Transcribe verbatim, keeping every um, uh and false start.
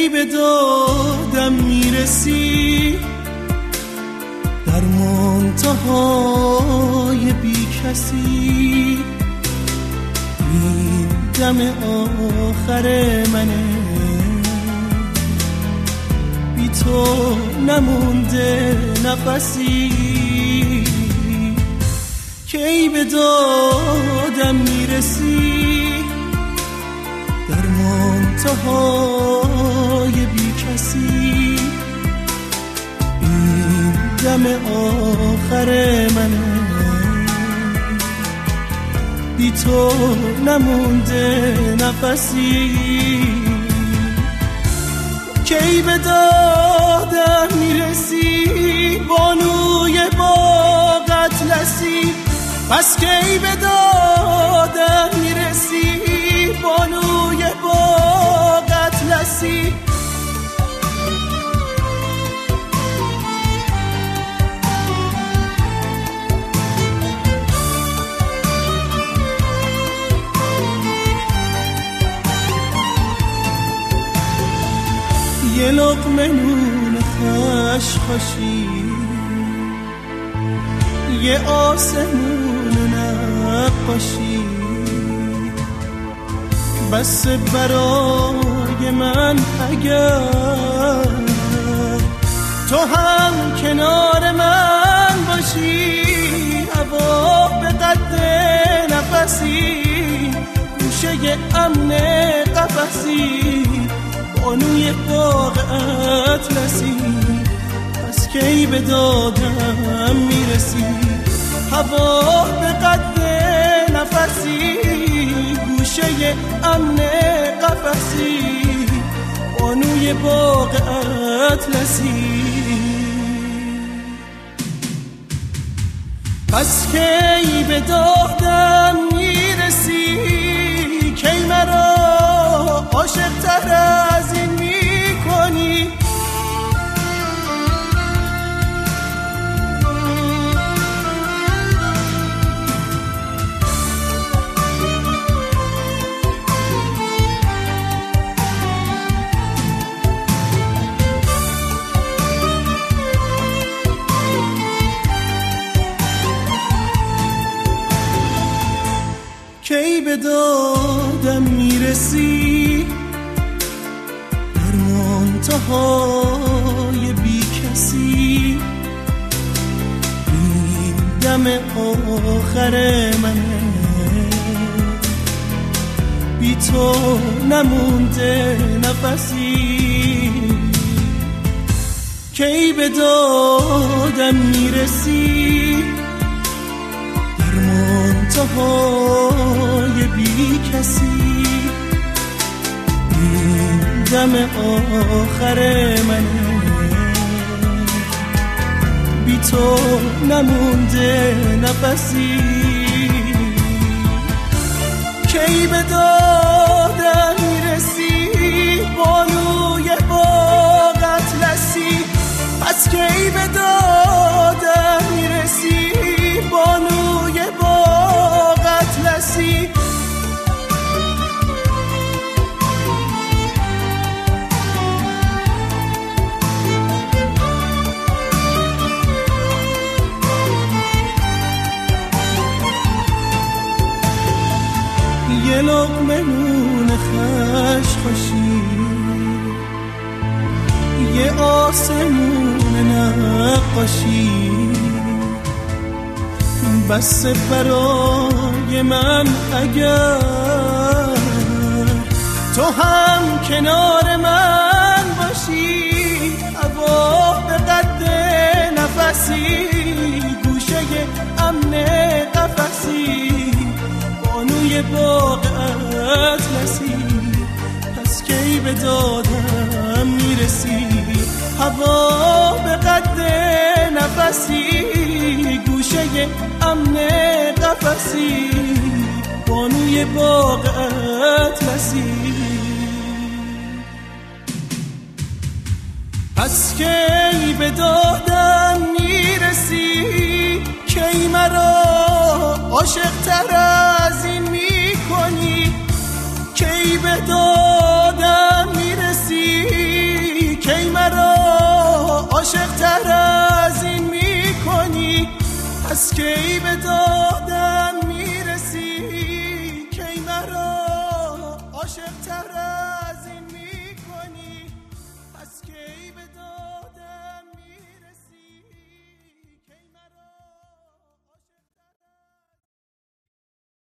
به دادم میرسی در منتهای بی کسی، این دم آخر منه، بی تو نمونده نفسی. کی به دادم میرسی در منتهای بی کسی، این دم آخر منه، بی تو نمونده نفسی. کی به دادم میرسی بانوی باغ اطلسی، پس کی به دادم میرسی بانوی باغ اطلسی. یه لقمه نون خشخاشی، یه آسمون نقاشی، بس برای من اگر تو هم کنار من باشی. هوا به قد نفسی، گوشه امن قفسی، بانوی باغ اطلسی. پس کی به دادم میرسی هوا به قد نفسی، گوشه امن قفسی، بانوی باغ اطلسی. پس کی به دادم میرسی، کی مرا عاشق تر از این میکنی. کی به دادم میرسی در منتهای بی کسی، این دم آخر منه، بی تو نمونده نفسی. کی به دادم میرسی در منتهای بی کسی، این دم آخر منه، بی تو نمونده نفسی. کی به دادم میرسی بانوی باغ اطلسی، پس کی به دادم میرسی بانوی باغ اطلسی. یه لقمه نون خشخاشی، یه آسمون نقاشی، بس برای من اگر تو هم کنار من باشی. هوا به قد نفسی، گوشه امن قفسی، بانوی باغ اطلسی. پس کی به دادم میرسی هوا به قد نفسی، گوشه امن قفسی، بانوی باغ اطلسی. پس کی به دادم میرسی، کی مرا عاشق تر از این